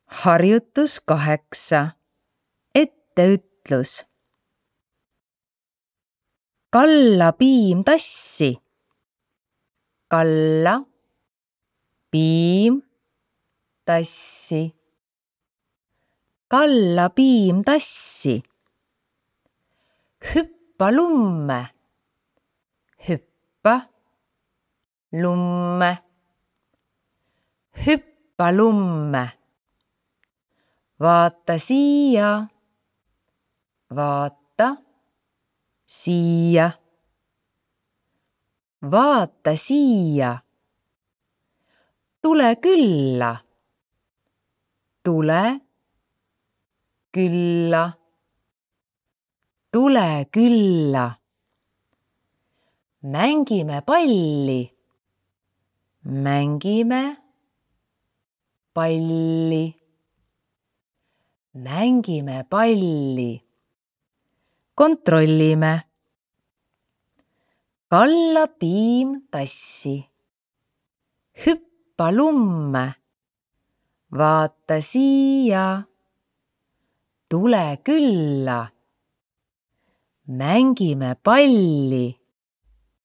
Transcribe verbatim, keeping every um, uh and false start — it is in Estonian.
Harjutus kaheksa. Etteütlus. Kalla piim tassi. Kalla piim tassi. Kalla piim tassi. Hüppa lumme. Hüppa lumme. Hüppa lumme. Vaata siia. Vaata siia. Vaata siia. Tule külla. Tule külla. Tule külla. Mängime palli. Mängime palli. Mängime palli. Kontrollime. Kalla piim tassi. Hüppa lumme. Vaata siia. Tule külla. Mängime palli.